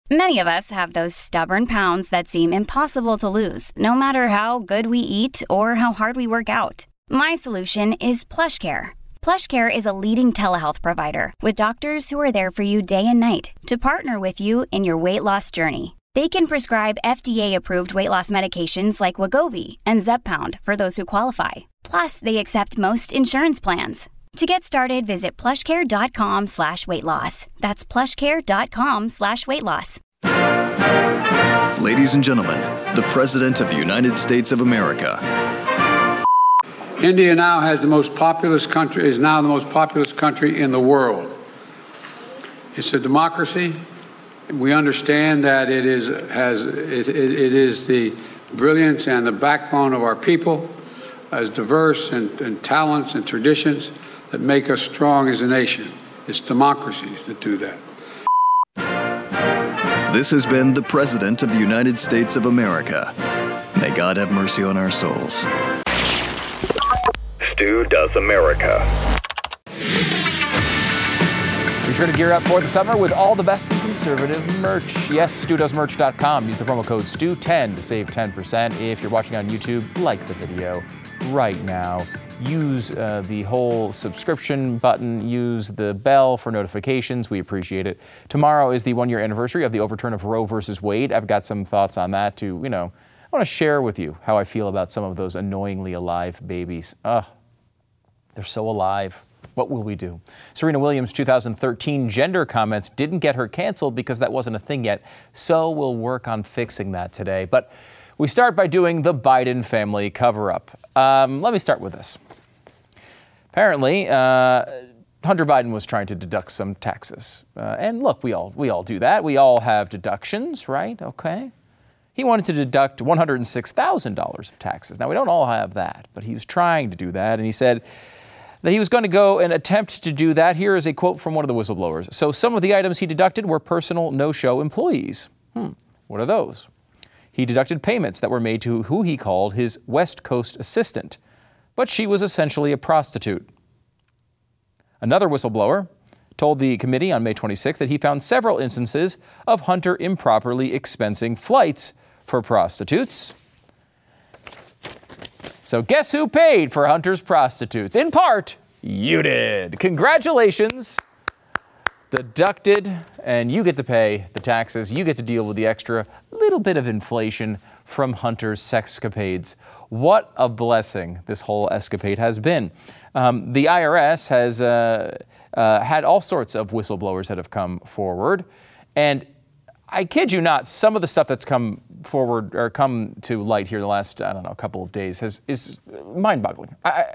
Many of us have those stubborn pounds that seem impossible to lose, no matter how good we eat or how hard we work out. My solution is PlushCare. PlushCare is a leading telehealth provider with doctors who are there for you day and night to partner with you in your weight loss journey. They can prescribe FDA-approved weight loss medications like Wegovy and Zepbound for those who qualify. Plus, they accept most insurance plans. To get started, visit plushcare.com/weightloss. That's plushcare.com/weightloss. Ladies and gentlemen, the President of the United States of America. India now is the most populous country in the world. It's a democracy. We understand that it is the brilliance and the backbone of our people, as diverse and talents and traditions that make us strong as a nation. It's democracies that do that. This has been the President of the United States of America. May God have mercy on our souls. Stu Does America. Be sure to gear up for the summer with all the best in conservative merch. Yes, StuDoesMerch.com. Use the promo code STU10 to save 10%. If you're watching on YouTube, like the video right now. Use the whole subscription button. Use the bell for notifications. We appreciate it. Tomorrow is the 1-year anniversary of the overturn of Roe versus Wade. I've got some thoughts on that to, I want to share with you how I feel about some of those annoyingly alive babies. They're so alive. What will we do? Serena Williams' 2013 gender comments didn't get her canceled because that wasn't a thing yet. So we'll work on fixing that today. But we start by doing the Biden family cover-up. Let me start with this. Apparently, Hunter Biden was trying to deduct some taxes. And look, we all do that. We all have deductions, right? Okay. He wanted to deduct $106,000 of taxes. Now, we don't all have that, but he was trying to do that. And he said that he was going to go and attempt to do that. Here is a quote from one of the whistleblowers. So some of the items he deducted were personal no-show employees. What are those? He deducted payments that were made to who he called his West Coast assistant, but she was essentially a prostitute. Another whistleblower told the committee on May 26 that he found several instances of Hunter improperly expensing flights for prostitutes. So guess who paid for Hunter's prostitutes? In part, you did. Congratulations. Deducted, and you get to pay the taxes. You get to deal with the extra little bit of inflation from Hunter's sexcapades. What a blessing this whole escapade has been. The IRS has had all sorts of whistleblowers that have come forward. And I kid you not, some of the stuff that's come forward or come to light here the last, couple of days is mind-boggling.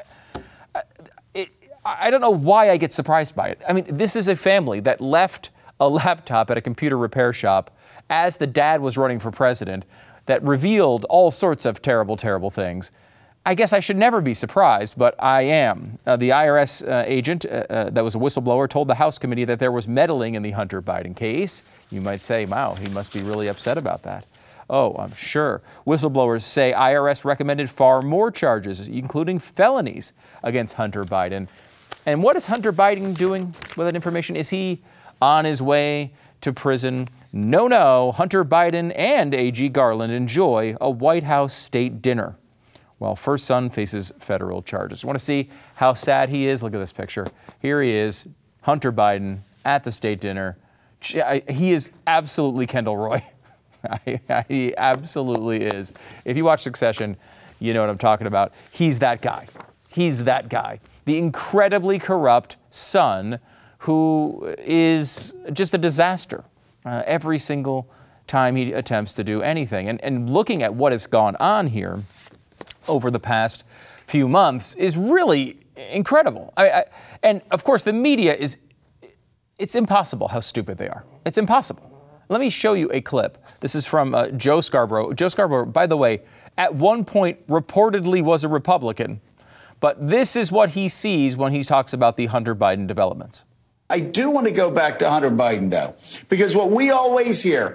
I don't know why I get surprised by it. I mean, this is a family that left a laptop at a computer repair shop as the dad was running for president that revealed all sorts of terrible, terrible things. I guess I should never be surprised, but I am. The IRS agent that was a whistleblower told the House committee that there was meddling in the Hunter Biden case. You might say, wow, he must be really upset about that. Oh, I'm sure. Whistleblowers say IRS recommended far more charges, including felonies, against Hunter Biden. And what is Hunter Biden doing with that information? Is he on his way to prison? No. Hunter Biden and A.G. Garland enjoy a White House state dinner while first son faces federal charges. Want to see how sad he is? Look at this picture. Here he is, Hunter Biden at the state dinner. He is absolutely Kendall Roy. He absolutely is. If you watch Succession, you know what I'm talking about. He's that guy. The incredibly corrupt son who is just a disaster every single time he attempts to do anything. And looking at what has gone on here over the past few months is really incredible. And of course, the media it's impossible how stupid they are. It's impossible. Let me show you a clip. This is from Joe Scarborough. Joe Scarborough, by the way, at one point reportedly was a Republican. But this is what he sees when he talks about the Hunter Biden developments. I do want to go back to Hunter Biden, though, because what we always hear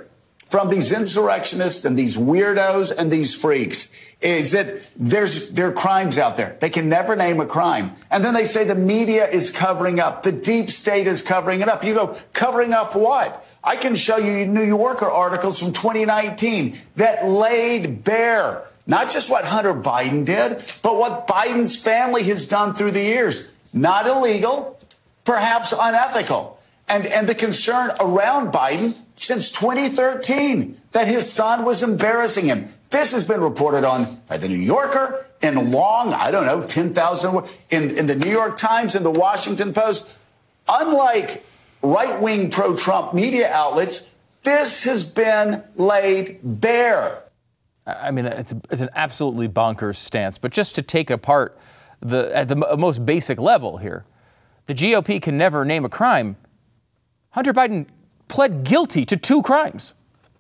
from these insurrectionists and these weirdos and these freaks is that there are crimes out there. They can never name a crime. And then they say the media is covering up. The deep state is covering it up. You go, covering up what? I can show you New Yorker articles from 2019 that laid bare not just what Hunter Biden did, but what Biden's family has done through the years. Not illegal, perhaps unethical. And the concern around Biden since 2013 that his son was embarrassing him. This has been reported on by the New Yorker in long, 10,000 in the New York Times and the Washington Post. Unlike right-wing pro-Trump media outlets, this has been laid bare. I mean, it's an absolutely bonkers stance. But just to take apart at the most basic level here, the GOP can never name a crime. Hunter Biden pled guilty to 2 crimes.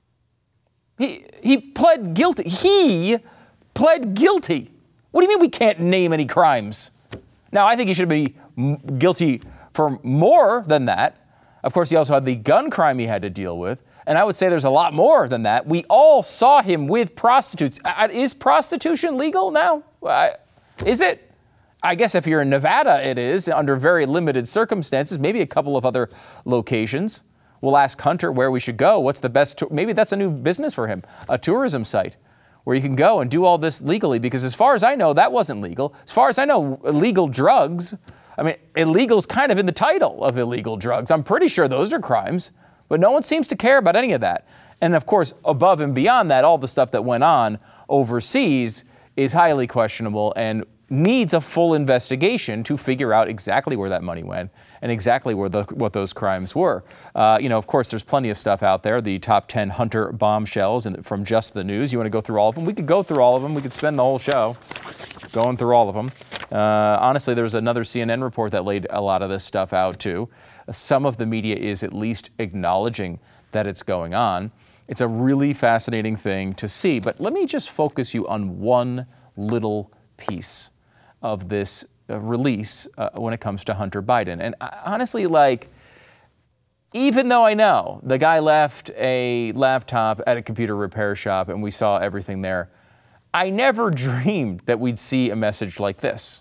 He pled guilty. He pled guilty. What do you mean we can't name any crimes? Now, I think he should be guilty for more than that. Of course, he also had the gun crime he had to deal with. And I would say there's a lot more than that. We all saw him with prostitutes. Is prostitution legal now? Is it? I guess if you're in Nevada, it is, under very limited circumstances, maybe a couple of other locations. We'll ask Hunter where we should go. What's the best? Maybe that's a new business for him, a tourism site where you can go and do all this legally. Because as far as I know, that wasn't legal. As far as I know, illegal drugs, I mean, illegal's kind of in the title of illegal drugs. I'm pretty sure those are crimes. But no one seems to care about any of that. And of course, above and beyond that, all the stuff that went on overseas is highly questionable and needs a full investigation to figure out exactly where that money went and exactly what those crimes were. Of course, there's plenty of stuff out there, the top 10 Hunter bombshells from Just the News. You want to go through all of them? We could go through all of them. We could spend the whole show going through all of them. Honestly, there was another CNN report that laid a lot of this stuff out, too. Some of the media is at least acknowledging that it's going on. It's a really fascinating thing to see. But let me just focus you on one little piece of this release when it comes to Hunter Biden. And honestly, even though I know the guy left a laptop at a computer repair shop and we saw everything there, I never dreamed that we'd see a message like this.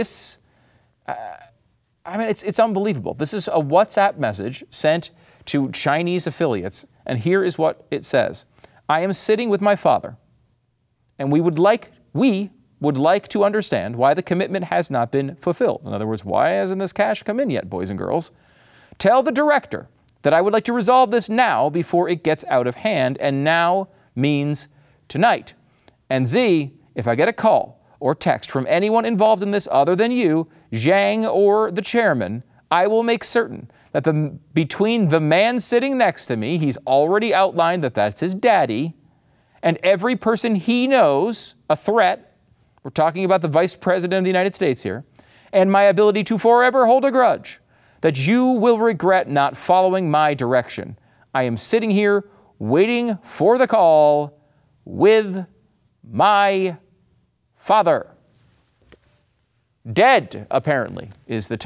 It's unbelievable. This is a WhatsApp message sent to Chinese affiliates, and here is what it says. I am sitting with my father, and we would like to understand why the commitment has not been fulfilled. In other words, why hasn't this cash come in yet, boys and girls? Tell the director that I would like to resolve this now before it gets out of hand, and now means tonight. And Z, if I get a call or text from anyone involved in this other than you, Zhang or the chairman, I will make certain that between the man sitting next to me, he's already outlined that that's his daddy, and every person he knows, a threat, we're talking about the Vice President of the United States here, and my ability to forever hold a grudge, that you will regret not following my direction. I am sitting here waiting for the call with my father. Dead, apparently, was the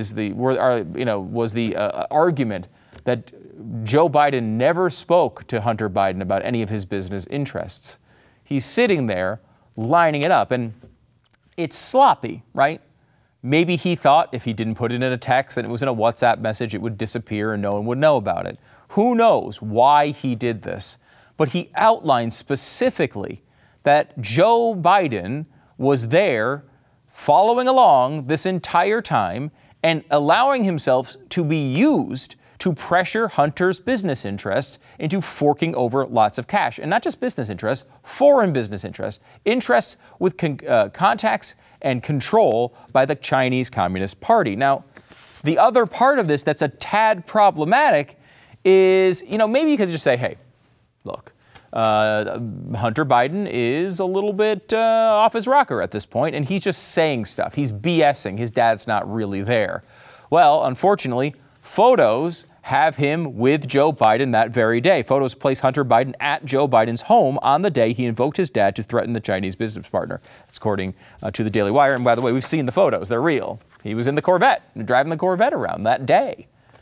argument that Joe Biden never spoke to Hunter Biden about any of his business interests. He's sitting there lining it up, and it's sloppy, right? Maybe he thought if he didn't put it in a text and it was in a WhatsApp message, it would disappear and no one would know about it. Who knows why he did this? But he outlined specifically that Joe Biden was there following along this entire time and allowing himself to be used to pressure Hunter's business interests into forking over lots of cash. And not just business interests, foreign business interests, interests with contacts and control by the Chinese Communist Party. Now, the other part of this that's a tad problematic is, maybe you could just say, hey, look, Hunter Biden is a little bit off his rocker at this point, and he's just saying stuff. He's BSing. His dad's not really there. Well, unfortunately, photos have him with Joe Biden that very day. Photos place Hunter Biden at Joe Biden's home on the day he invoked his dad to threaten the Chinese business partner. That's according to the Daily Wire. And by the way, we've seen the photos. They're real. He was in the Corvette, driving the Corvette around that day.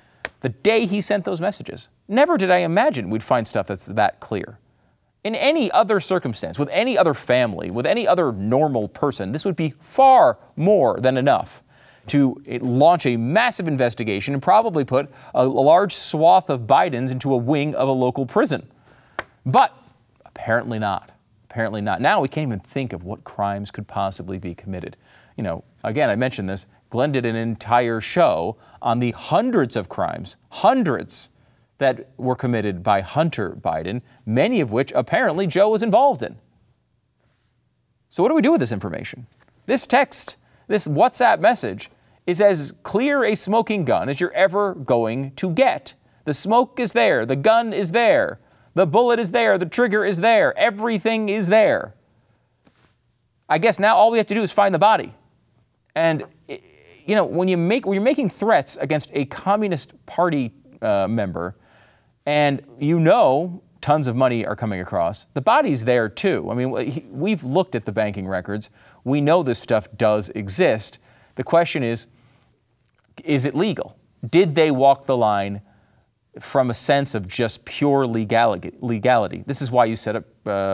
the day he sent those messages. Never did I imagine we'd find stuff that's that clear. In any other circumstance, with any other family, with any other normal person, this would be far more than enough to launch a massive investigation and probably put a large swath of Bidens into a wing of a local prison. But apparently not. Apparently not. Now we can't even think of what crimes could possibly be committed. You know, again, I mentioned this. Glenn did an entire show on the hundreds of crimes, hundreds, that were committed by Hunter Biden, many of which apparently Joe was involved in. So what do we do with this information? This text, this WhatsApp message, is as clear a smoking gun as you're ever going to get. The smoke is there, the gun is there, the bullet is there, the trigger is there, everything is there. I guess now all we have to do is find the body. And, you know, when you're making threats against a Communist Party member, and you know tons of money are coming across, the body's there too. I mean, we've looked at the banking records. We know this stuff does exist. The question is it legal? Did they walk the line from a sense of just pure legality? This is why you set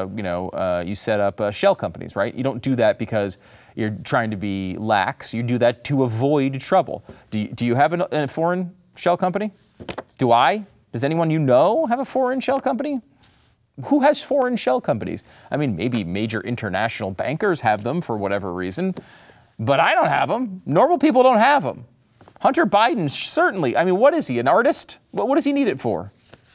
up shell companies, right? You don't do that because you're trying to be lax. You do that to avoid trouble. Do you have a foreign shell company? Do I? Does anyone you know have a foreign shell company? Who has foreign shell companies? I mean, maybe major international bankers have them for whatever reason, but I don't have them. Normal people don't have them. Hunter Biden, certainly. I mean, what is he, an artist? What does he need it for?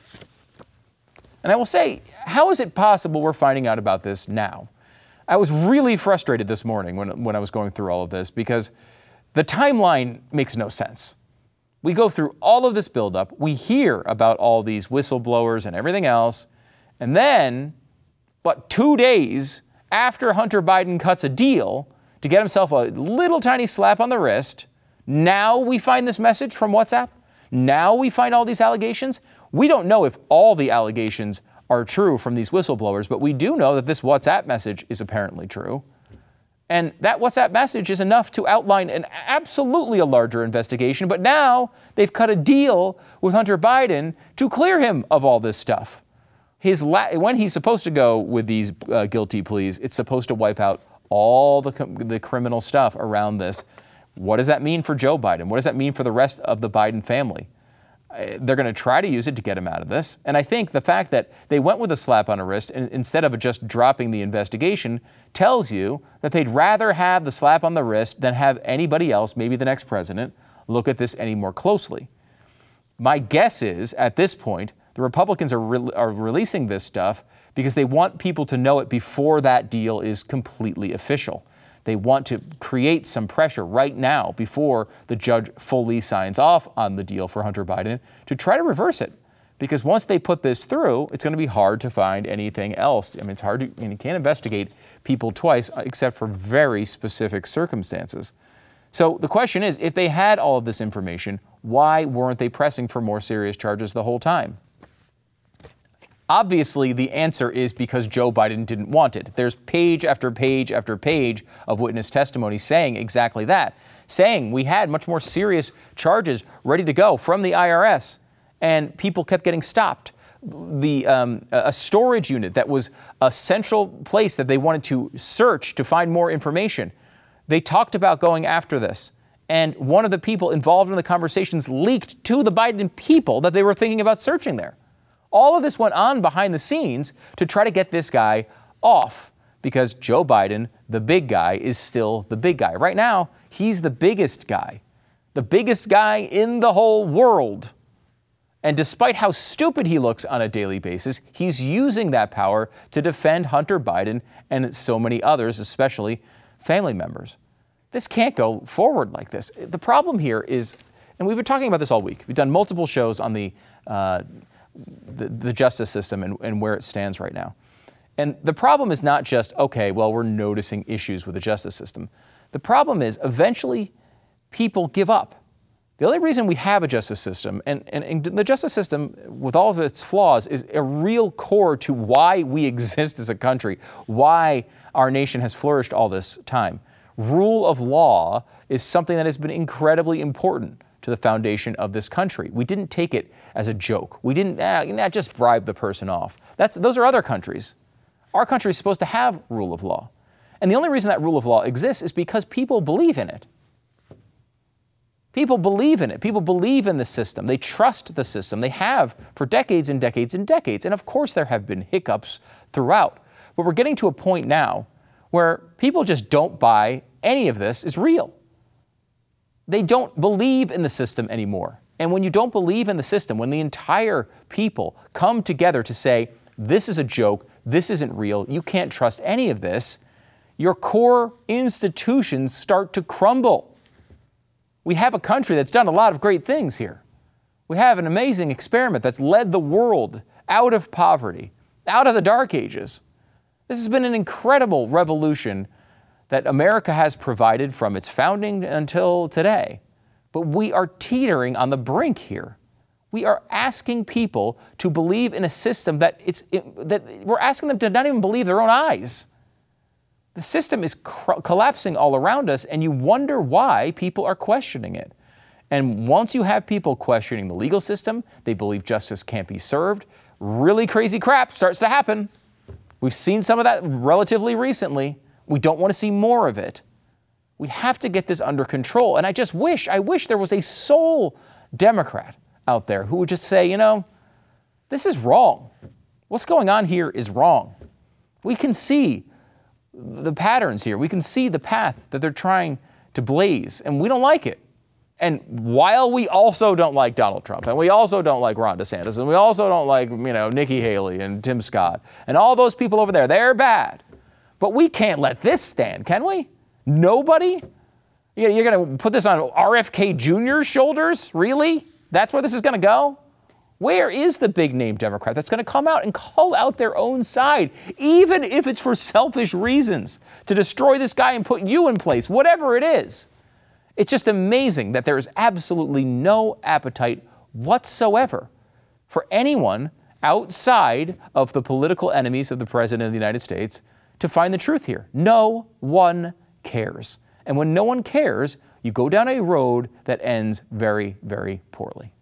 And I will say, how is it possible we're finding out about this now? I was really frustrated this morning when I was going through all of this because the timeline makes no sense. We go through all of this buildup. We hear about all these whistleblowers and everything else. And then, 2 days after Hunter Biden cuts a deal to get himself a little tiny slap on the wrist, now we find this message from WhatsApp. Now we find all these allegations. We don't know if all the allegations are true from these whistleblowers, but we do know that this WhatsApp message is apparently true. And that WhatsApp message is enough to outline absolutely a larger investigation. But now they've cut a deal with Hunter Biden to clear him of all this stuff. When he's supposed to go with these guilty pleas, it's supposed to wipe out all the criminal stuff around this. What does that mean for Joe Biden? What does that mean for the rest of the Biden family? They're going to try to use it to get him out of this. And I think the fact that they went with a slap on the wrist instead of just dropping the investigation tells you that they'd rather have the slap on the wrist than have anybody else, maybe the next president, look at this any more closely. My guess is, at this point, the Republicans are releasing this stuff because they want people to know it before that deal is completely official. They want to create some pressure right now before the judge fully signs off on the deal for Hunter Biden to try to reverse it. Because once they put this through, it's going to be hard to find anything else. I mean, it's hard to, you can't investigate people twice except for very specific circumstances. So the question is, if they had all of this information, why weren't they pressing for more serious charges the whole time? Obviously, the answer is because Joe Biden didn't want it. There's page after page after page of witness testimony saying exactly that, saying we had much more serious charges ready to go from the IRS, and people kept getting stopped. A storage unit that was a central place that they wanted to search to find more information, they talked about going after this. And one of the people involved in the conversations leaked to the Biden people that they were thinking about searching there. All of this went on behind the scenes to try to get this guy off because Joe Biden, the big guy, is still the big guy. Right now, he's the biggest guy in the whole world. And despite how stupid he looks on a daily basis, he's using that power to defend Hunter Biden and so many others, especially family members. This can't go forward like this. The problem here is, and we've been talking about this all week. We've done multiple shows on the justice system and where it stands right now. And the problem is not just, okay, well, we're noticing issues with the justice system. The problem is eventually people give up. The only reason we have a justice system, and the justice system, with all of its flaws, is a real core to why we exist as a country, why our nation has flourished all this time. Rule of law is something that has been incredibly important to the foundation of this country. We didn't take it as a joke. We didn't just bribe the person off. Those are other countries. Our country is supposed to have rule of law. And the only reason that rule of law exists is because people believe in it. People believe in it. People believe in the system. They trust the system. They have for decades and decades and decades. And of course, there have been hiccups throughout. But we're getting to a point now where people just don't buy any of this is real. They don't believe in the system anymore. And when you don't believe in the system, when the entire people come together to say, this is a joke, this isn't real, you can't trust any of this, your core institutions start to crumble. We have a country that's done a lot of great things here. We have an amazing experiment that's led the world out of poverty, out of the dark ages. This has been an incredible revolution that America has provided from its founding until today. But we are teetering on the brink here. We are asking people to believe in a system that we're asking them to not even believe their own eyes. The system is collapsing all around us, and you wonder why people are questioning it. And once you have people questioning the legal system, they believe justice can't be served, really crazy crap starts to happen. We've seen some of that relatively recently. We don't want to see more of it. We have to get this under control. And I wish there was a sole Democrat out there who would just say, this is wrong. What's going on here is wrong. We can see the patterns here. We can see the path that they're trying to blaze, and we don't like it. And while we also don't like Donald Trump, and we also don't like Ron DeSantis, and we also don't like, Nikki Haley and Tim Scott, and all those people over there, they're bad. But we can't let this stand, can we? Nobody? You're going to put this on RFK Jr.'s shoulders? Really? That's where this is going to go? Where is the big name Democrat that's going to come out and call out their own side, even if it's for selfish reasons, to destroy this guy and put you in place, whatever it is? It's just amazing that there is absolutely no appetite whatsoever for anyone outside of the political enemies of the President of the United States to find the truth here. No one cares. And when no one cares, you go down a road that ends very, very poorly.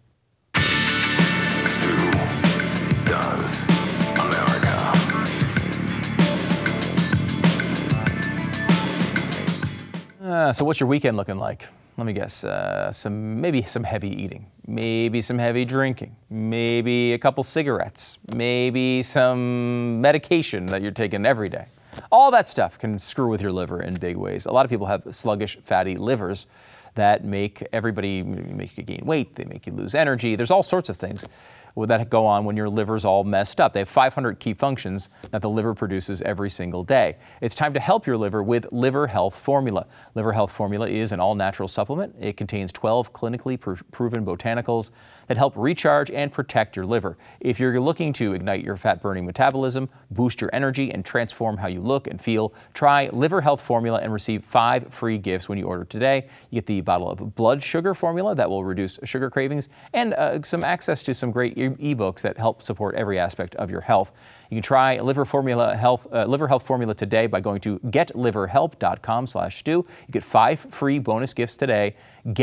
So what's your weekend looking like? Let me guess. Maybe some heavy eating, maybe some heavy drinking, maybe a couple cigarettes, maybe some medication that you're taking every day. All that stuff can screw with your liver in big ways. A lot of people have sluggish, fatty livers that make you gain weight. They make you lose energy. There's all sorts of things that go on when your liver's all messed up. They have 500 key functions that the liver produces every single day. It's time to help your liver with Liver Health Formula. Liver Health Formula is an all-natural supplement. It contains 12 clinically proven botanicals that help recharge and protect your liver. If you're looking to ignite your fat-burning metabolism, boost your energy, and transform how you look and feel, try Liver Health Formula and receive 5 free gifts when you order today. You get the bottle of blood sugar formula that will reduce sugar cravings and some access to some great ebooks that help support every aspect of your health. You can try Liver Health Formula today by going to getliverhelp.com/Stu. You get 5 free bonus gifts today.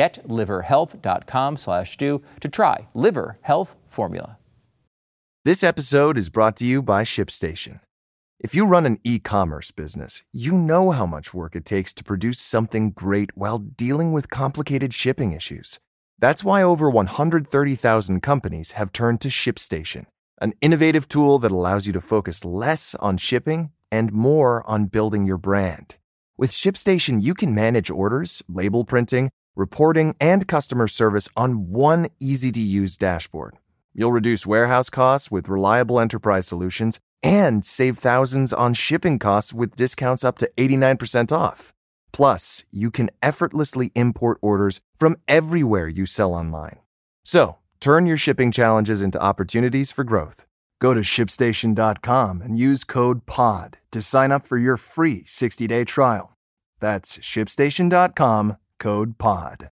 Getliverhelp.com/Stu to try Liver Health Formula. This episode is brought to you by ShipStation. If you run an e-commerce business, you know how much work it takes to produce something great while dealing with complicated shipping issues. That's why over 130,000 companies have turned to ShipStation, an innovative tool that allows you to focus less on shipping and more on building your brand. With ShipStation, you can manage orders, label printing, reporting, and customer service on one easy-to-use dashboard. You'll reduce warehouse costs with reliable enterprise solutions and save thousands on shipping costs with discounts up to 89% off. Plus, you can effortlessly import orders from everywhere you sell online. So, turn your shipping challenges into opportunities for growth. Go to ShipStation.com and use code POD to sign up for your free 60-day trial. That's ShipStation.com, code POD.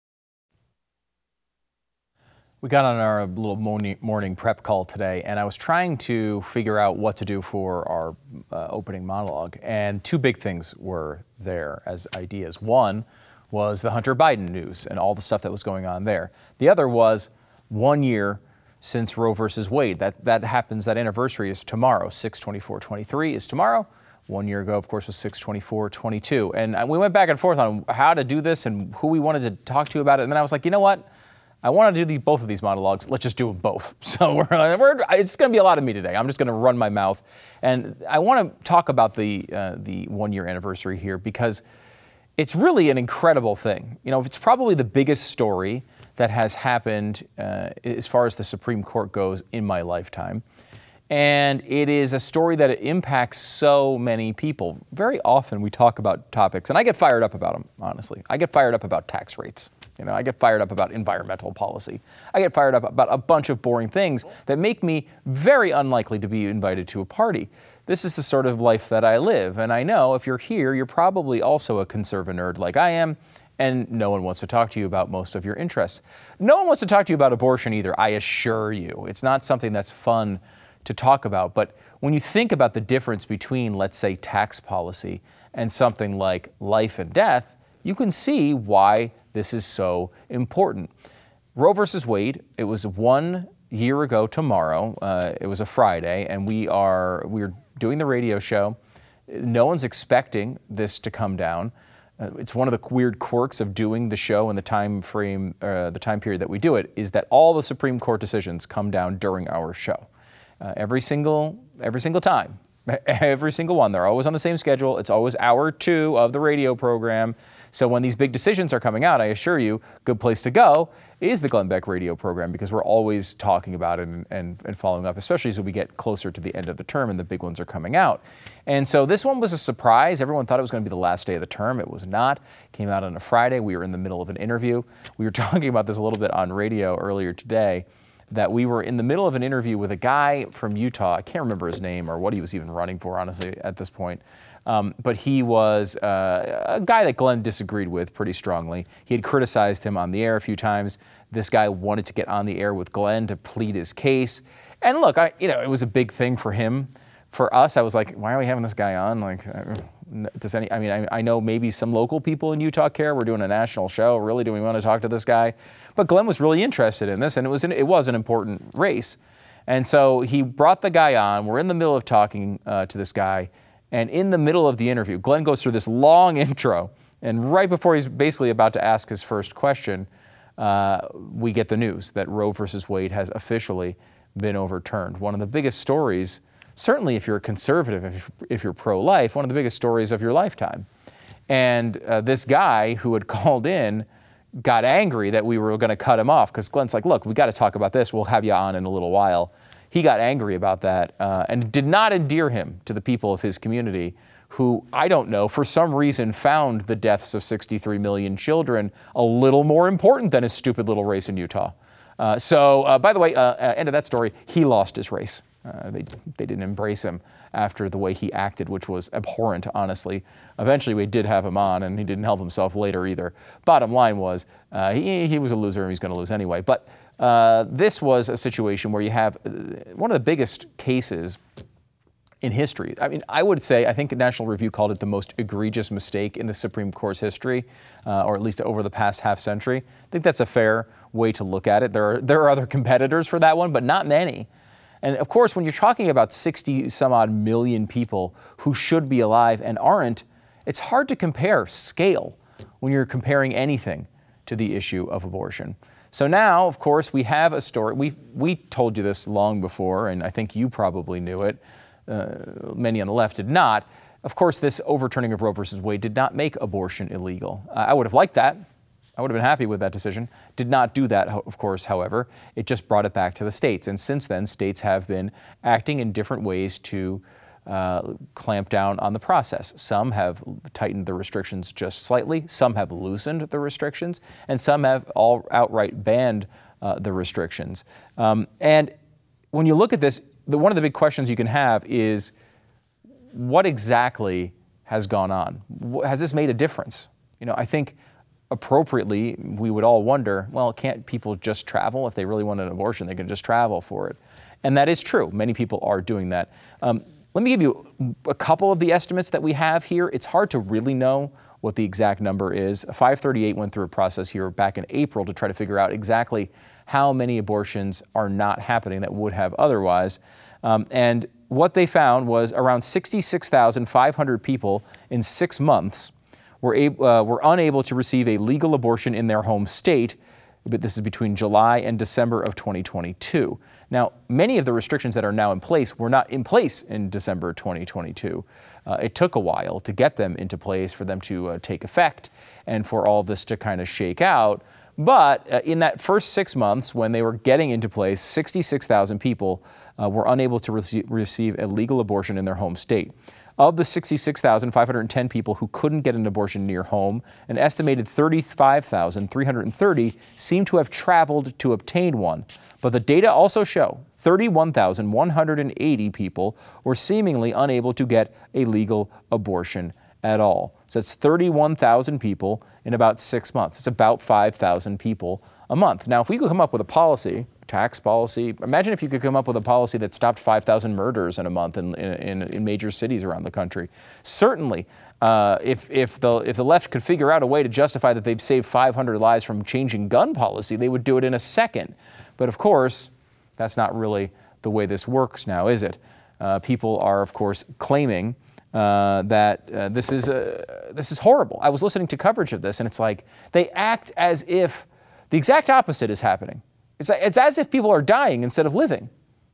We got on our little morning prep call today, and I was trying to figure out what to do for our opening monologue. And 2 big things were there as ideas. One was the Hunter Biden news and all the stuff that was going on there. The other was 1 year since Roe versus Wade. That happens, that anniversary is tomorrow. 6/24/23 is tomorrow. 1 year ago, of course, was 6/24/22. And we went back and forth on how to do this and who we wanted to talk to about it. And then I was like, you know what? I want to do both of these monologues. Let's just do them both. So it's going to be a lot of me today. I'm just going to run my mouth. And I want to talk about the 1 year anniversary here because it's really an incredible thing. You know, it's probably the biggest story that has happened as far as the Supreme Court goes in my lifetime. And it is a story that impacts so many people. Very often we talk about topics, and I get fired up about them, honestly. I get fired up about tax rates. You know, I get fired up about environmental policy. I get fired up about a bunch of boring things that make me very unlikely to be invited to a party. This is the sort of life that I live. And I know if you're here, you're probably also a conservative nerd like I am. And no one wants to talk to you about most of your interests. No one wants to talk to you about abortion either, I assure you. It's not something that's fun to talk about. But when you think about the difference between, let's say, tax policy and something like life and death, you can see why this is so important. Roe versus Wade, it was 1 year ago tomorrow. It was a Friday, and we're doing the radio show. No one's expecting this to come down. It's one of the weird quirks of doing the show and the time frame, the time period that we do it, is that all the Supreme Court decisions come down during our show. Every single time, every single one. They're always on the same schedule. It's always hour 2 of the radio program. So when these big decisions are coming out, I assure you, good place to go is the Glenn Beck radio program because we're always talking about it and following up, especially as we get closer to the end of the term and the big ones are coming out. And so this one was a surprise. Everyone thought it was going to be the last day of the term. It was not. It came out on a Friday. We were in the middle of an interview. We were talking about this a little bit on radio earlier today, that we were in the middle of an interview with a guy from Utah. I can't remember his name or what he was even running for, honestly, at this point. But he was a guy that Glenn disagreed with pretty strongly. He had criticized him on the air a few times. This guy wanted to get on the air with Glenn to plead his case. And look, it was a big thing for him. For us, I was like, why are we having this guy on? Like, I know maybe some local people in Utah care. We're doing a national show. Really, do we want to talk to this guy? But Glenn was really interested in this, and it was an important race. And so he brought the guy on. We're in the middle of talking to this guy. And in the middle of the interview, Glenn goes through this long intro. And right before he's basically about to ask his first question, we get the news that Roe versus Wade has officially been overturned. One of the biggest stories, certainly if you're a conservative, if you're pro-life, one of the biggest stories of your lifetime. And this guy who had called in got angry that we were going to cut him off because Glenn's like, look, we got to talk about this. We'll have you on in a little while. He got angry about that and did not endear him to the people of his community who, I don't know, for some reason found the deaths of 63 million children a little more important than his stupid little race in Utah. So, by the way, end of that story, he lost his race. They didn't embrace him after the way he acted, which was abhorrent, honestly. Eventually, we did have him on, and he didn't help himself later either. Bottom line was, he was a loser, and he's going to lose anyway. But this was a situation where you have one of the biggest cases in history. I mean, I would say, I think National Review called it the most egregious mistake in the Supreme Court's history, or at least over the past half century. I think that's a fair way to look at it. There are other competitors for that one, but not many. And of course, when you're talking about 60 some odd million people who should be alive and aren't, it's hard to compare scale when you're comparing anything to the issue of abortion. So now, of course, we have a story. We told you this long before, and I think you probably knew it. Many on the left did not. Of course, this overturning of Roe versus Wade did not make abortion illegal. I would have liked that. I would have been happy with that decision. Did not do that, of course, however. It just brought it back to the states. And since then, states have been acting in different ways to clamp down on the process. Some have tightened the restrictions just slightly. Some have loosened the restrictions. And some have all outright banned the restrictions. And when you look at this, one of the big questions you can have is, what exactly has gone on? Has this made a difference? You know, I think appropriately, we would all wonder, well, can't people just travel? If they really want an abortion, they can just travel for it. And that is true. Many people are doing that. Let me give you a couple of the estimates that we have here. It's hard to really know what the exact number is. 538 went through a process here back in April to try to figure out exactly how many abortions are not happening that would have otherwise. And what they found was around 66,500 people in 6 months were unable to receive a legal abortion in their home state. But this is between July and December of 2022. Now, many of the restrictions that are now in place were not in place in December 2022. It took a while to get them into place, for them to take effect, and for all of this to kind of shake out. But in that first 6 months, when they were getting into place, 66,000 people were unable to receive a legal abortion in their home state. Of the 66,510 people who couldn't get an abortion near home, an estimated 35,330 seem to have traveled to obtain one. But the data also show 31,180 people were seemingly unable to get a legal abortion at all. So that's 31,000 people in about 6 months. It's about 5,000 people a month. Now, if we could come up with a policy, tax policy, imagine if you could come up with a policy that stopped 5,000 murders in a month in major cities around the country. Certainly, if the left could figure out a way to justify that they've saved 500 lives from changing gun policy, they would do it in a second. But of course, that's not really the way this works now, is it? People are, of course, claiming that this is horrible. I was listening to coverage of this, and it's like they act as if the exact opposite is happening. It's as if people are dying instead of living.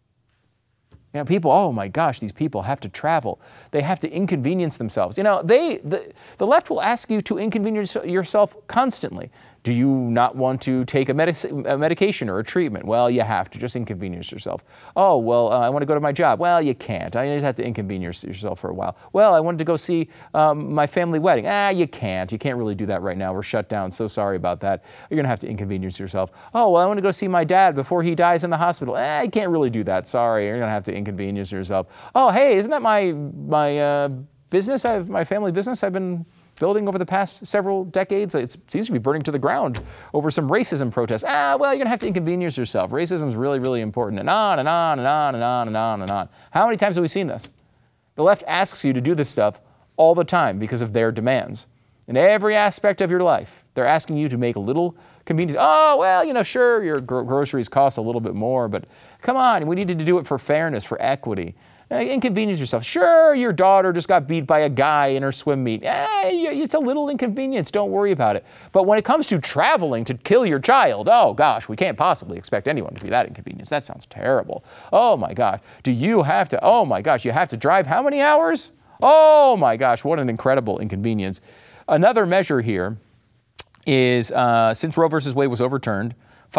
You know, people, oh my gosh, these people have to travel. They have to inconvenience themselves. You know, the left will ask you to inconvenience yourself constantly. Do you not want to take a medication or a treatment? Well, you have to. Just inconvenience yourself. Oh, well, I want to go to my job. Well, you can't. I just have to inconvenience yourself for a while. Well, I wanted to go see my family wedding. You can't. You can't really do that right now. We're shut down. So sorry about that. You're going to have to inconvenience yourself. Oh, well, I want to go see my dad before he dies in the hospital. You can't really do that. Sorry. You're going to have to inconvenience yourself. Oh, hey, isn't that my business? My family business I've been building over the past several decades. It seems to be burning to the ground over some racism protests. Well, you're going to have to inconvenience yourself. Racism is really, really important. And on and on and on and on and on and on. How many times have we seen this? The left asks you to do this stuff all the time because of their demands. In every aspect of your life, they're asking you to make a little convenience. Oh, well, you know, sure, your groceries cost a little bit more, but come on, we needed to do it for fairness, for equity. Inconvenience yourself. Sure, your daughter just got beat by a guy in her swim meet. It's a little inconvenience. Don't worry about it. But when it comes to traveling to kill your child, oh gosh, we can't possibly expect anyone to be that inconvenienced. That sounds terrible. Oh my gosh, you have to drive how many hours? Oh my gosh, what an incredible inconvenience. Another measure here is since Roe versus Wade was overturned,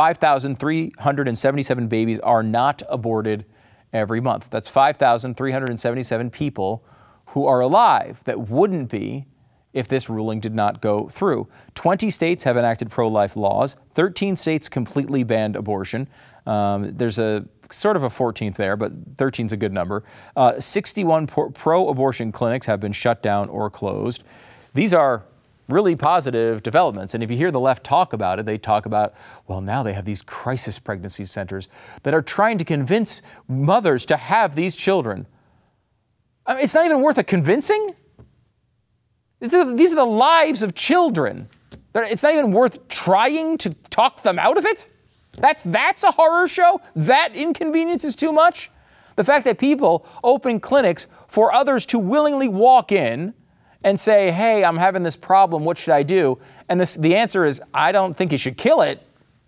5,377 babies are not aborted every month. That's 5,377 people who are alive that wouldn't be if this ruling did not go through. 20 states have enacted pro-life laws. 13 states completely banned abortion. There's a sort of a 14th there, but 13 is a good number. 61 pro-abortion clinics have been shut down or closed. These are really positive developments. And if you hear the left talk about it, they talk about, well, now they have these crisis pregnancy centers that are trying to convince mothers to have these children. I mean, it's not even worth a convincing. These are the lives of children. It's not even worth trying to talk them out of it. That's a horror show. That inconvenience is too much. The fact that people open clinics for others to willingly walk in and say, hey, I'm having this problem, what should I do? And the answer is, I don't think you should kill it.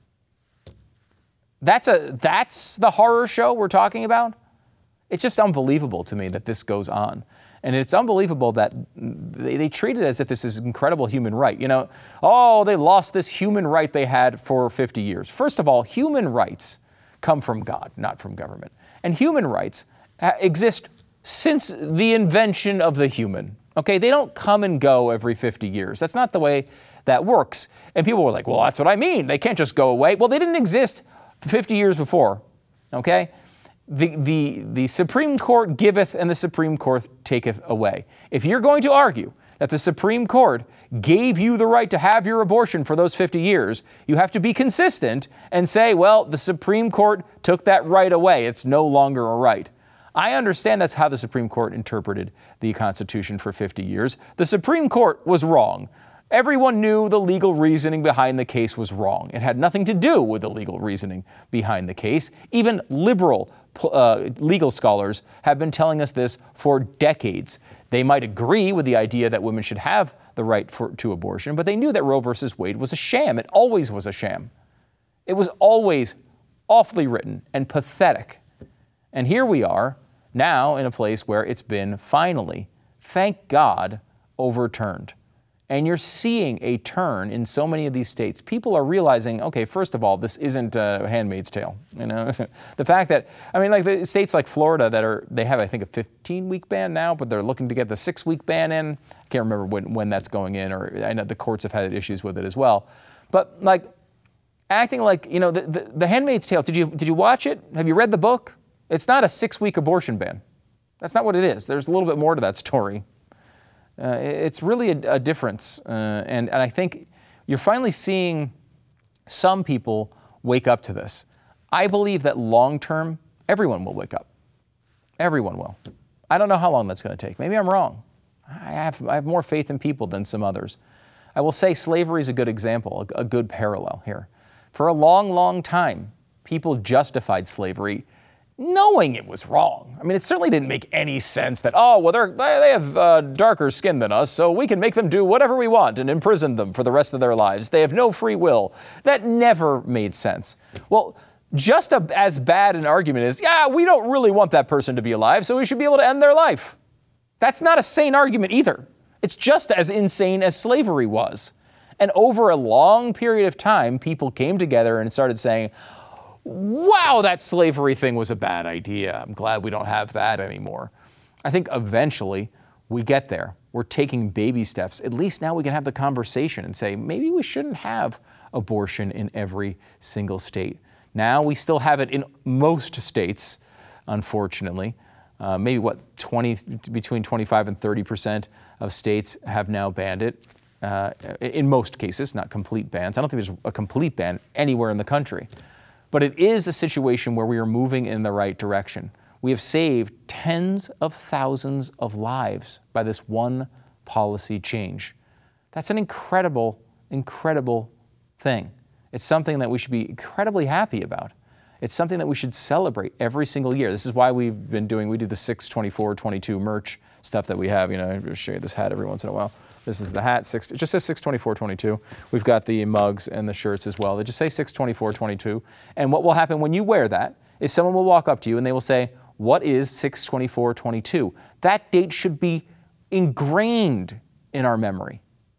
That's the horror show we're talking about? It's just unbelievable to me that this goes on. And it's unbelievable that they treat it as if this is an incredible human right. You know, they lost this human right they had for 50 years. First of all, human rights come from God, not from government. And human rights exist since the invention of the human. Okay, they don't come and go every 50 years. That's not the way that works. And people were like, well, that's what I mean. They can't just go away. Well, they didn't exist 50 years before. Okay? The Supreme Court giveth and the Supreme Court taketh away. If you're going to argue that the Supreme Court gave you the right to have your abortion for those 50 years, you have to be consistent and say, well, the Supreme Court took that right away. It's no longer a right. I understand that's how the Supreme Court interpreted the Constitution for 50 years. The Supreme Court was wrong. Everyone knew the legal reasoning behind the case was wrong. It had nothing to do with the legal reasoning behind the case. Even liberal legal scholars have been telling us this for decades. They might agree with the idea that women should have the right to abortion, but they knew that Roe versus Wade was a sham. It always was a sham. It was always awfully written and pathetic. And here we are now in a place where it's been finally, thank God, overturned. And you're seeing a turn in so many of these states. People are realizing, okay, first of all, this isn't a Handmaid's Tale. You know, the fact that, I mean, like the states like Florida they have, I think, a 15-week ban now, but they're looking to get the 6-week ban in. I can't remember when that's going in, or I know the courts have had issues with it as well. But like acting like, you know, the Handmaid's Tale. Did you watch it? Have you read the book? It's not a 6-week abortion ban. That's not what it is. There's a little bit more to that story. It's really a difference, and I think you're finally seeing some people wake up to this. I believe that long term, everyone will wake up. Everyone will. I don't know how long that's going to take. Maybe I'm wrong. I have more faith in people than some others. I will say slavery is a good example, a good parallel here. For a long, long time, people justified slavery knowing it was wrong. I mean, it certainly didn't make any sense that, oh, well, they have darker skin than us, so we can make them do whatever we want and imprison them for the rest of their lives. They have no free will. That never made sense. Well, just as bad an argument is, yeah, we don't really want that person to be alive, so we should be able to end their life. That's not a sane argument either. It's just as insane as slavery was. And over a long period of time, people came together and started saying, wow, that slavery thing was a bad idea. I'm glad we don't have that anymore. I think eventually we get there. We're taking baby steps. At least now we can have the conversation and say, maybe we shouldn't have abortion in every single state. Now we still have it in most states, unfortunately. Maybe between 25 and 30% of states have now banned it. In most cases, not complete bans. I don't think there's a complete ban anywhere in the country. But it is a situation where we are moving in the right direction. We have saved tens of thousands of lives by this one policy change. That's an incredible, incredible thing. It's something that we should be incredibly happy about. It's something that we should celebrate every single year. This is why we do the 6/24/22 merch stuff that we have. You know, I just show you this hat every once in a while. This is the hat, it just says 6/24/22. We've got the mugs and the shirts as well. They just say 6/24/22. And what will happen when you wear that is someone will walk up to you and they will say, what is 6/24/22? That date should be ingrained in our memory.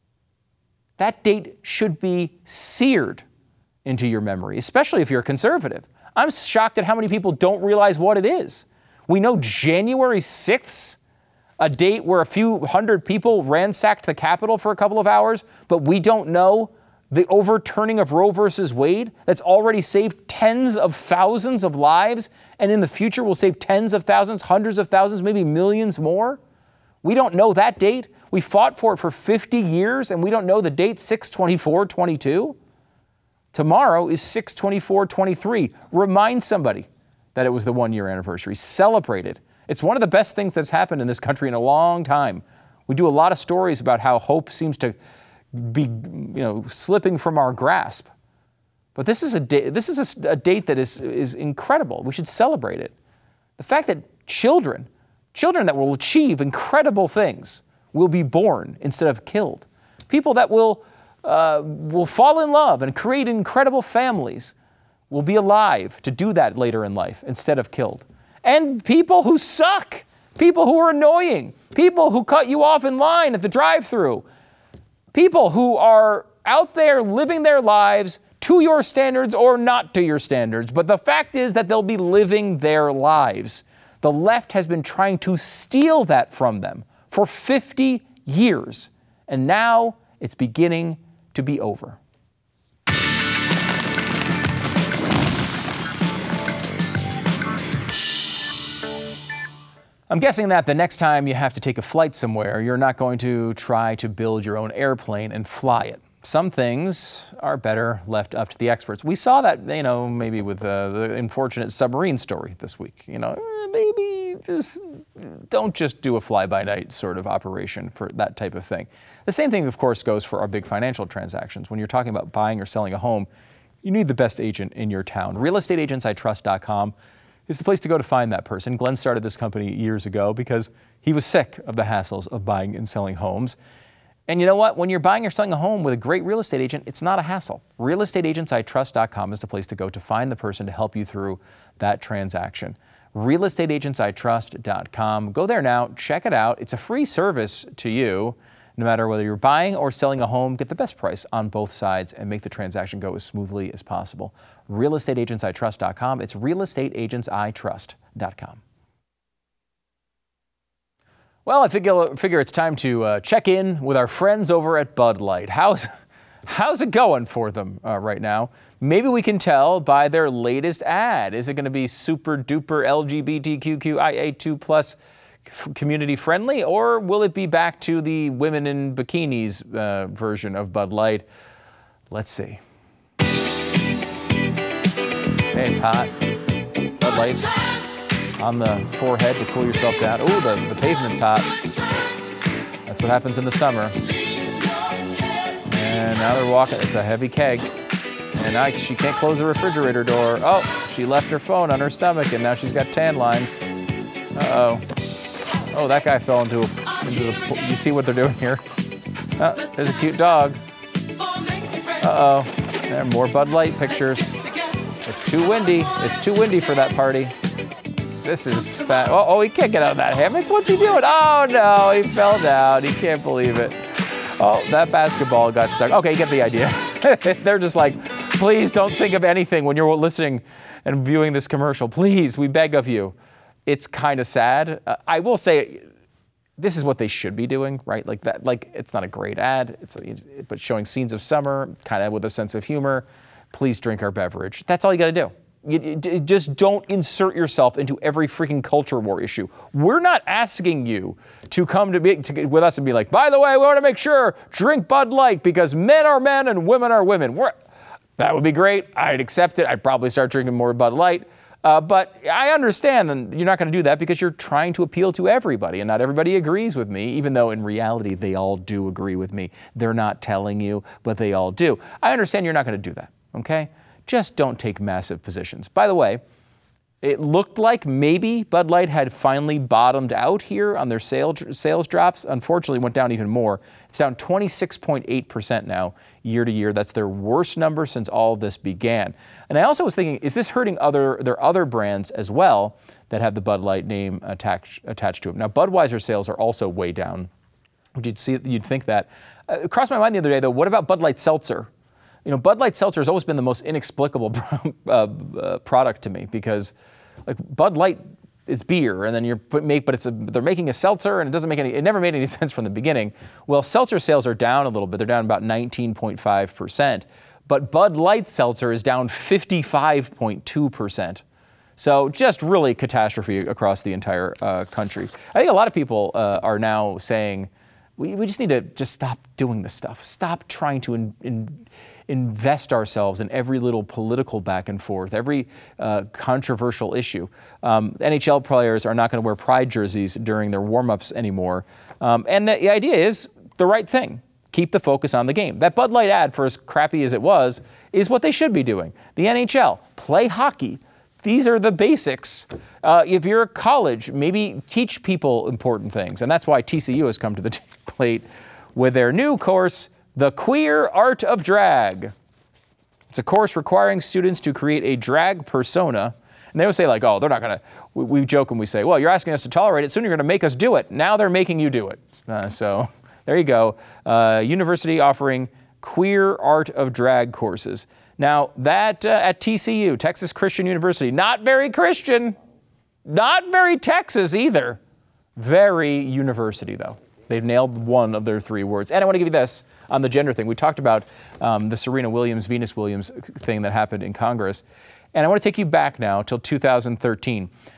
That date should be seared into your memory, especially if you're a conservative. I'm shocked at how many people don't realize what it is. We know January 6th, a date where a few hundred people ransacked the Capitol for a couple of hours, but we don't know the overturning of Roe versus Wade that's already saved tens of thousands of lives, and in the future will save tens of thousands, hundreds of thousands, maybe millions more. We don't know that date. We fought for it for 50 years, and we don't know the date 6/24/22. Tomorrow is 6/24/23. Remind somebody that it was the 1-year anniversary. Celebrate it. It's one of the best things that's happened in this country in a long time. We do a lot of stories about how hope seems to be, slipping from our grasp. But this is a date that is incredible. We should celebrate it. The fact that children that will achieve incredible things will be born instead of killed. People that will fall in love and create incredible families will be alive to do that later in life instead of killed. And people who suck, people who are annoying, people who cut you off in line at the drive-thru, people who are out there living their lives to your standards or not to your standards. But the fact is that they'll be living their lives. The left has been trying to steal that from them for 50 years. And now it's beginning to be over. I'm guessing that the next time you have to take a flight somewhere, you're not going to try to build your own airplane and fly it. some things are better left up to the experts. We saw that, maybe with the unfortunate submarine story this week. Maybe just don't just do a fly-by-night sort of operation for that type of thing. The same thing, of course, goes for our big financial transactions. When you're talking about buying or selling a home, you need the best agent in your town. RealestateAgentsITrust.com is the place to go to find that person. Glenn started this company years ago because he was sick of the hassles of buying and selling homes. And you know what? When you're buying or selling a home with a great real estate agent, it's not a hassle. RealestateAgentsITrust.com is the place to go to find the person to help you through that transaction. RealestateAgentsITrust.com. Go there now. Check it out. It's a free service to you. No matter whether you're buying or selling a home, get the best price on both sides and make the transaction go as smoothly as possible. RealestateAgentsITrust.com. It's RealestateAgentsITrust.com. Well, I figure it's time to check in with our friends over at Bud Light. How's it going for them right now? Maybe we can tell by their latest ad. Is it going to be super duper LGBTQIA2+ community friendly, or will it be back to the women in bikinis version of Bud Light? Let's see. Hey, it's hot. Bud Light's on the forehead to cool yourself down. Ooh, the pavement's hot. That's what happens in the summer. And now they're walking. It's a heavy keg. And now she can't close the refrigerator door. Oh, she left her phone on her stomach, and now she's got tan lines. Uh-oh. Oh, that guy fell into the... You see what they're doing here? Oh, there's a cute dog. Uh-oh. There are more Bud Light pictures. It's too windy. It's too windy for that party. This is fat. Oh, he can't get out of that hammock. What's he doing? Oh, no, he fell down. He can't believe it. Oh, that basketball got stuck. Okay, you get the idea. They're just like, please don't think of anything when you're listening and viewing this commercial. Please, we beg of you. It's kind of sad. I will say, this is what they should be doing, right? Like that. Like, it's not a great ad, but showing scenes of summer, kind of with a sense of humor. Please drink our beverage. That's all you got to do. You just don't insert yourself into every freaking culture war issue. We're not asking you to come with us and be like, by the way, we want to make sure, drink Bud Light because men are men and women are women. That would be great. I'd accept it. I'd probably start drinking more Bud Light. But I understand that you're not going to do that because you're trying to appeal to everybody, and not everybody agrees with me, even though in reality they all do agree with me. They're not telling you, but they all do. I understand you're not going to do that, okay? Just don't take massive positions. By the way, it looked like maybe Bud Light had finally bottomed out here on their sales drops. Unfortunately, it went down even more. It's down 26.8% now, year to year. That's their worst number since all of this began. And I also was thinking, is this hurting their other brands as well that have the Bud Light name attached to them? Now, Budweiser sales are also way down. You'd think that. It crossed my mind the other day, though, what about Bud Light Seltzer? Bud Light Seltzer has always been the most inexplicable product to me because, like, Bud Light is beer, and then they're making a seltzer, and it never made any sense from the beginning. Well, seltzer sales are down a little bit; they're down about 19.5%, but Bud Light Seltzer is down 55.2%. So just really catastrophe across the entire country. I think a lot of people are now saying, we just need to just stop doing this stuff. Stop trying to invest ourselves in every little political back and forth, every controversial issue. NHL players are not going to wear pride jerseys during their warm-ups anymore. And the idea is the right thing. Keep the focus on the game. That Bud Light ad, for as crappy as it was, is what they should be doing. The NHL, play hockey. These are the basics. If you're a college, maybe teach people important things. And that's why TCU has come to the plate with their new course, The Queer Art of Drag. It's a course requiring students to create a drag persona. And they would say, like, oh, they're not going to, we joke and we say, well, you're asking us to tolerate it, soon you're going to make us do it. Now they're making you do it. So there you go. University offering Queer Art of Drag courses. Now, that at TCU, Texas Christian University, not very Christian, not very Texas either. Very university, though. They've nailed one of their three words. And I want to give you this on the gender thing. We talked about the Serena Williams, Venus Williams thing that happened in Congress. And I want to take you back now till 2013.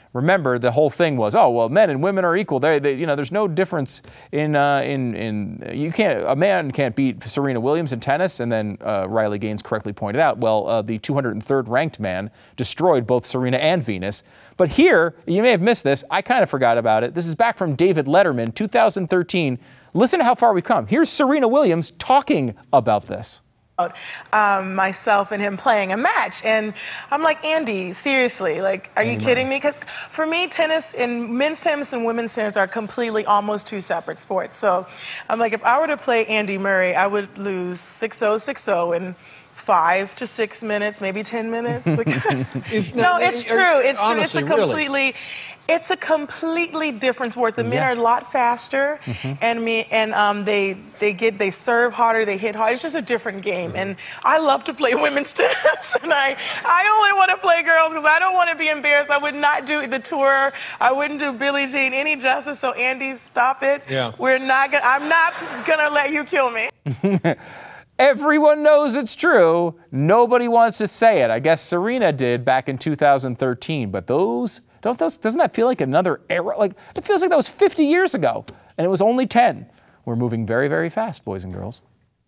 Remember, the whole thing was, oh, well, men and women are equal. There's no difference in a man can't beat Serena Williams in tennis. And then Riley Gaines correctly pointed out, well, the 203rd ranked man destroyed both Serena and Venus. But here, you may have missed this. I kind of forgot about it. This is back from David Letterman, 2013. Listen to how far we've come. Here's Serena Williams talking about this. Myself and him playing a match, and I'm like, Andy, seriously, like, are you kidding me? Because for me, men's tennis and women's tennis are completely almost two separate sports. So I'm like, if I were to play Andy Murray, I would lose 6-0, 6-0 in 5 to 6 minutes, maybe 10 minutes. Because it's true. It's honestly, true. It's a completely different sport. The men are a lot faster, and they serve harder, they hit harder. It's just a different game, and I love to play women's tennis, and I only want to play girls because I don't want to be embarrassed. I would not do the tour. I wouldn't do Billie Jean any justice. So Andy, stop it. Yeah. I'm not gonna let you kill me. Everyone knows it's true. Nobody wants to say it. I guess Serena did back in 2013, but doesn't that feel like another era? Like, it feels like that was 50 years ago, and it was only 10. We're moving very, very fast, boys and girls.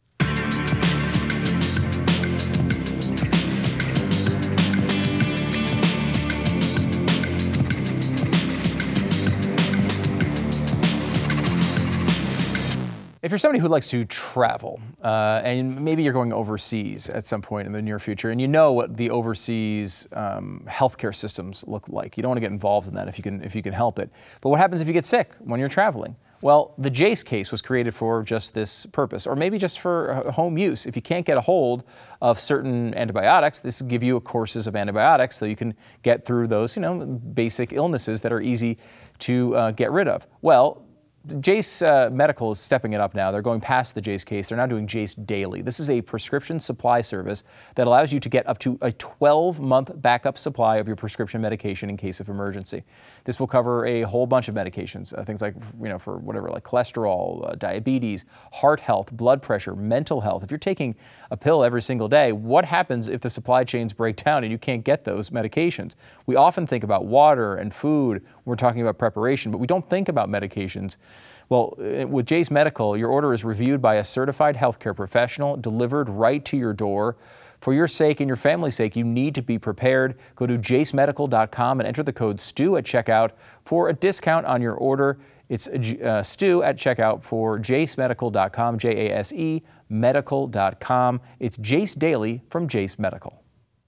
If you're somebody who likes to travel, and maybe you're going overseas at some point in the near future, and you know what the overseas healthcare systems look like, you don't want to get involved in that if you can help it. But what happens if you get sick when you're traveling? Well, the Jase case was created for just this purpose, or maybe just for home use. If you can't get a hold of certain antibiotics, this will give you courses of antibiotics so you can get through those, basic illnesses that are easy to get rid of. Well, Jase Medical is stepping it up now. They're going past the Jase case. They're now doing Jase Daily. This is a prescription supply service that allows you to get up to a 12-month backup supply of your prescription medication in case of emergency. This will cover a whole bunch of medications, things like, for whatever, like cholesterol, diabetes, heart health, blood pressure, mental health. If you're taking a pill every single day, what happens if the supply chains break down and you can't get those medications? We often think about water and food when we're talking about preparation, but we don't think about medications. Well, with Jase Medical, your order is reviewed by a certified healthcare professional, delivered right to your door. For your sake and your family's sake, you need to be prepared. Go to jasemedical.com and enter the code STU at checkout for a discount on your order. It's STU at checkout for jasemedical.com, Jase medical.com. It's Jase Daily from Jase Medical.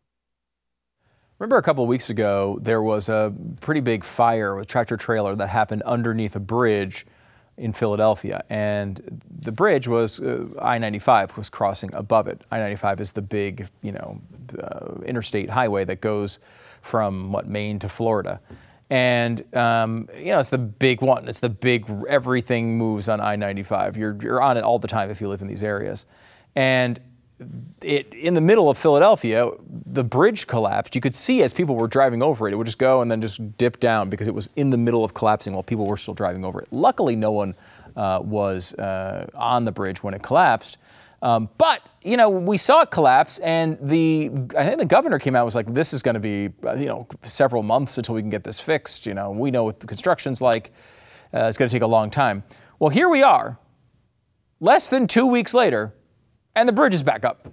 Remember a couple of weeks ago, there was a pretty big fire with a tractor trailer that happened underneath a bridge in Philadelphia, and the bridge was I-95 was crossing above it. I-95 is the big, interstate highway that goes from Maine to Florida, and it's the big one. It's the big, everything moves on I-95. You're on it all the time if you live in these areas, and in the middle of Philadelphia, the bridge collapsed. You could see as people were driving over it, it would just go and then just dip down because it was in the middle of collapsing while people were still driving over it. Luckily, no one was on the bridge when it collapsed. But we saw it collapse, and I think the governor came out and was like, this is going to be, several months until we can get this fixed. We know what the construction's like. It's going to take a long time. Well, here we are, less than 2 weeks later, and the bridge is back up.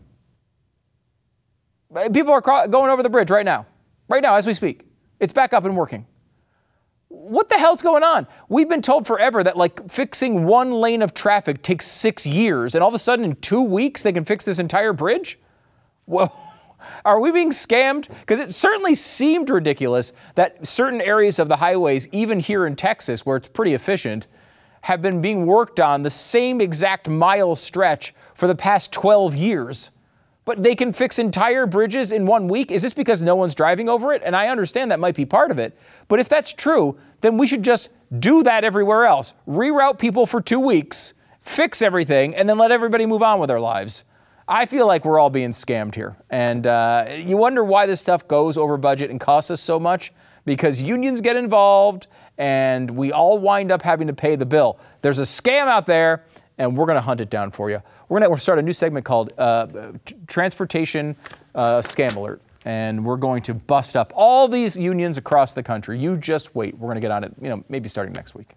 People are going over the bridge right now as we speak. It's back up and working. What the hell's going on? We've been told forever that fixing one lane of traffic takes 6 years, and all of a sudden in 2 weeks they can fix this entire bridge? Well, are we being scammed? Because it certainly seemed ridiculous that certain areas of the highways, even here in Texas where it's pretty efficient, have been being worked on the same exact mile stretch for the past 12 years. But they can fix entire bridges in 1 week? Is this because no one's driving over it? And I understand that might be part of it. But if that's true, then we should just do that everywhere else. Reroute people for 2 weeks, fix everything, and then let everybody move on with their lives. I feel like we're all being scammed here. And you wonder why this stuff goes over budget and costs us so much? Because unions get involved and we all wind up having to pay the bill. There's a scam out there, and we're going to hunt it down for you. We're going to start a new segment called Transportation Scam Alert. and we're going to bust up all these unions across the country. You just wait. We're going to get on it, maybe starting next week.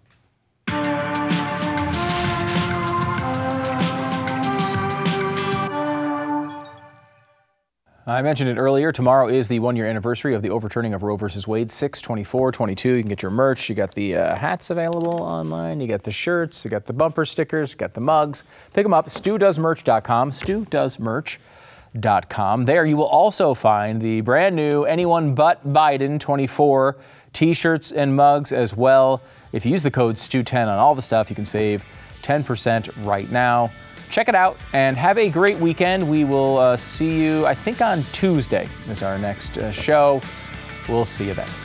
I mentioned it earlier. Tomorrow is the one-year anniversary of the overturning of Roe v. Wade, 6/24/22. You can get your merch. You got the hats available online. You got the shirts. You got the bumper stickers. You got the mugs. Pick them up. StuDoesMerch.com. StuDoesMerch.com. There you will also find the brand new Anyone But Biden 24 T-shirts and mugs as well. If you use the code STU10 on all the stuff, you can save 10% right now. Check it out and have a great weekend. We will see you, I think, on Tuesday is our next show. We'll see you then.